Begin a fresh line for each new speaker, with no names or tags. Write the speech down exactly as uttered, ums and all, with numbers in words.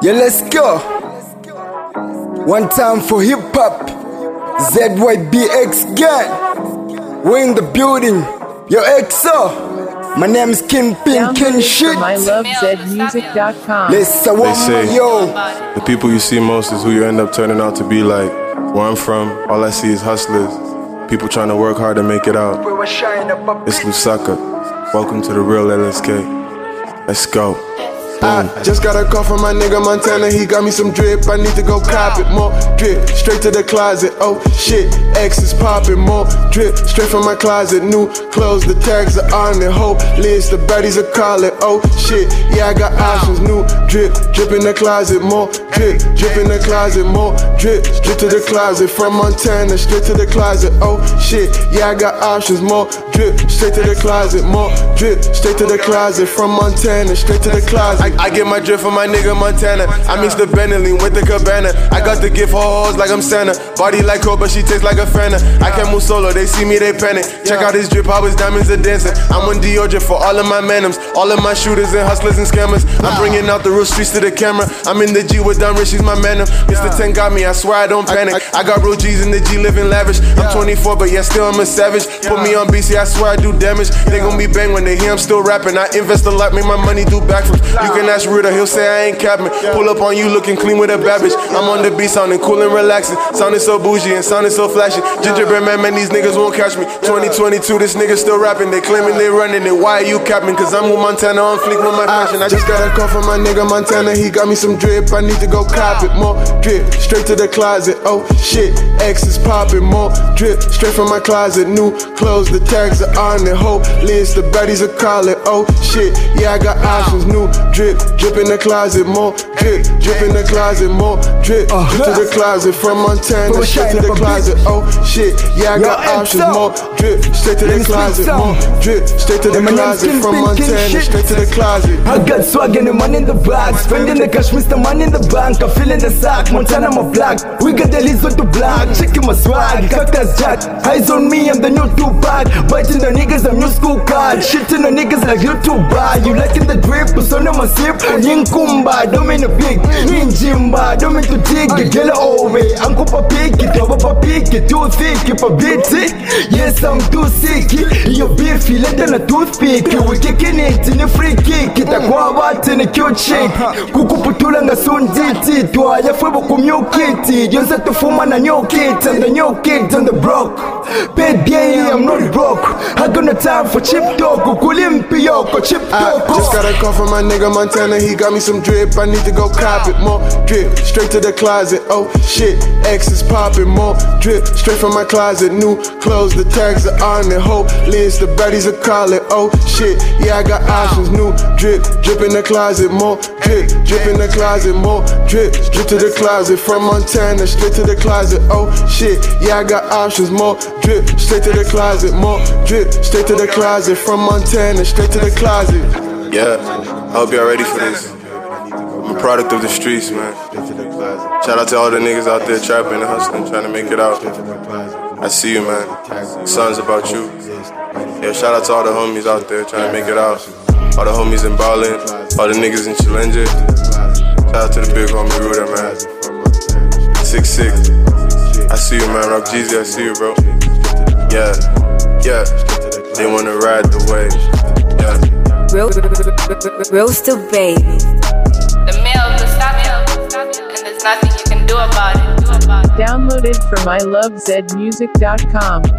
Yeah, let's go. One time for hip hop. Z Y B X gang. We're in the building. Yo, X O. My name is Kingpin Ken Shit.
I love Z music dot com.
They
say
yo.
The people you see most is who you end up turning out to be like. Where I'm from, all I see is hustlers. People trying to work hard to make it out. It's Lusaka. Welcome to the real L S K. Let's go.
I just got a call from my nigga Montana, he got me some drip, I need to go cop it. More drip, straight to the closet, oh shit, X is popping. More drip, straight from my closet, new clothes, the tags are on it. Whole list, the baddies are calling, oh shit, yeah I got options. New drip, drip in the closet, more drip, drip in the closet, more drip, straight to the closet. From Montana, straight to the closet, oh shit, yeah I got options. More drip, straight to the closet, more drip, straight to the closet. From Montana, straight to the closet. I, I get my drip from my nigga Montana. I mix the Bentley with the Cabana. I got the gift for hoes like I'm Santa. Body like her, but she tastes like a Fanta. I can't move solo, they see me, they panic. Check out his drip, how his diamonds are dancing. I'm on Dior drip for all of my manims. All of my shooters and hustlers and scammers. I'm bringing out the real streets to the camera. I'm in the G with Don Rich, she's my man. Mister ten got me, I swear I don't panic. I got real G's in the G, living lavish. I'm twenty-four, but yeah, still I'm a savage. Put me on B C, I swear I do damage. They gon' be bang when they hear I'm still rapping. I invest a lot, make my money do backflips. You can ask Ruda, he'll say I ain't capping. Pull up on you looking clean with a bad bitch. I'm on the beat sounding cool and relaxing. Sounding so bougie and sounding so flashy. Gingerbread man, man, these niggas won't catch me. twenty twenty-two, this nigga still rapping. They claiming they running it. Why are you capping? Cause I'm with Montana on fleek with my fashion. I just got a call from my nigga Montana. He got me some drip. I need to go cop it. More drip, straight to the closet. Oh shit, X is popping. More drip, straight from my closet. New clothes, the tags are on it. Whole list, the baddies are calling. Oh shit, yeah I got options. New drip, drip in the closet. More drip, drip in the closet. More drip, drip to the closet. From Montana, straight to the closet. Oh shit, yeah I got options. More drip, straight to the closet. More drip, straight to the closet. From Montana, straight to the closet.
I got swag and the money in the bag. Spending the cash, Mister Money in the bank. I'm feeling the sack, Montana my flag. We got the list on the black. Checking my swag, Cactus Jack. Eyes on me, I'm the new Tupac. Biting the niggas, I'm new school card. Shitting the niggas like YouTube bar. You liking the drip, but son of my sip. Kumba, don't mean a pig. Ninjimba, don't mean to dig. Get away, Uncle Papi, get over Papi, get too thick, keep a bit sick. Yes, I'm too sick. You're beefy, let them a toothpick. We're kicking it in a free kick. Get a guava in a cute chick. Kukuputulanga soon diti. Tuaya fuego kumyukiti. You're set to form on a new kid. And the new kids on the broke. Baby, I'm not broke. I got no time for chip dog. Kukulimpiyoko, chip dog.
I just got a call from my nigga Montana. He got me some drip, I need to go cop it. More drip, straight to the closet. Oh shit, X is popping. More drip, straight from my closet. New clothes, the tags are on it. Whole list, the baddies are calling. Oh shit, yeah I got options. New drip, drip in the closet. More drip, drip in the closet. More drip, drip to the closet. From Montana, straight to the closet. Oh shit, yeah I got options. More drip, straight to the closet. More drip, straight to the closet. From Montana, straight to the closet.
Yeah, I hope y'all ready for this. I'm a product of the streets, man. Shout out to all the niggas out there trapping and hustling, trying to make it out. I see you, man. Son's about you. Yeah, shout out to all the homies out there trying to make it out. All the homies in Berlin, all the niggas in Challenge. Shout out to the big homie Ruda, man. Six six. I see you, man. Rock Jeezy, I see you, bro. Yeah, yeah. They wanna ride the wave. Yeah.
Real, real still baby.
The mail is stopping, and there's nothing you can do about it.
Downloaded from I love Z music dot com.